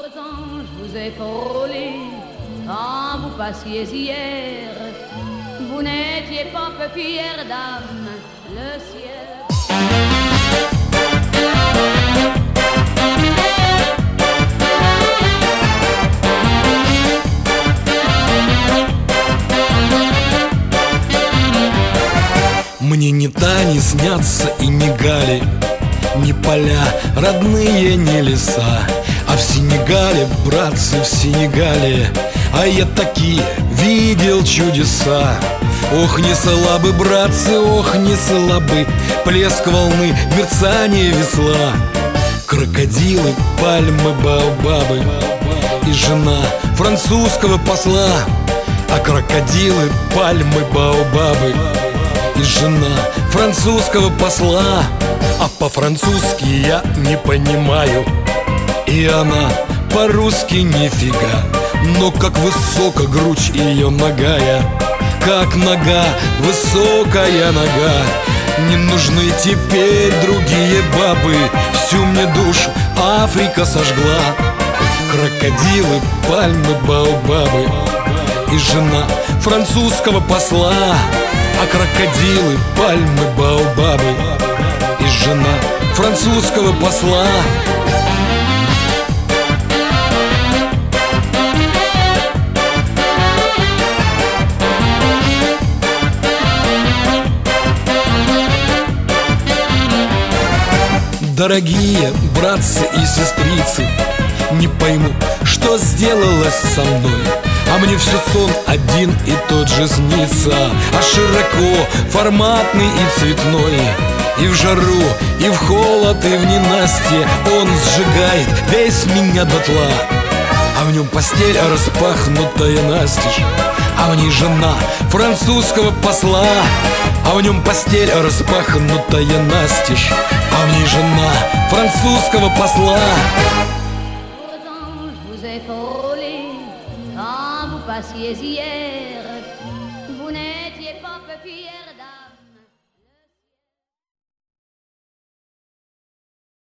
Pourtant, je vous ai frôlé quand vous passiez hier. Vous n'étiez pas peu fière d'âme, le ciel. Мне ни Тани снятся и ни Гали, ни поля родные, ни леса. А в Сенегале, братцы, в Сенегале, а я такие видел чудеса. Ох, не слабы, братцы, ох, не слабы, плеск волны, мерцание весла. Крокодилы, пальмы, баобабы и жена французского посла. А крокодилы, пальмы, баобабы и жена французского посла. А по-французски я не понимаю, и она по-русски нифига. Но как высоко грудь ее нагая, как нога, высокая нога. Не нужны теперь другие бабы, всю мне душу Африка сожгла. Крокодилы, пальмы, баобабы и жена французского посла. А крокодилы, пальмы, баобабы и жена французского посла. Дорогие братцы и сестрицы, не пойму, что сделалось со мной. А мне все сон один и тот же снится, а широко форматный и цветной. И в жару, и в холод, и в ненастье он сжигает весь меня дотла. А в нем постель распахнутая настежь, а в ней жена французского посла. А в нем постель распахнутая настежь, а в ней жена французского посла. Pourtant, je vous ai frôlé quand vous passiez hier. Vous n'étiez pas peu fière.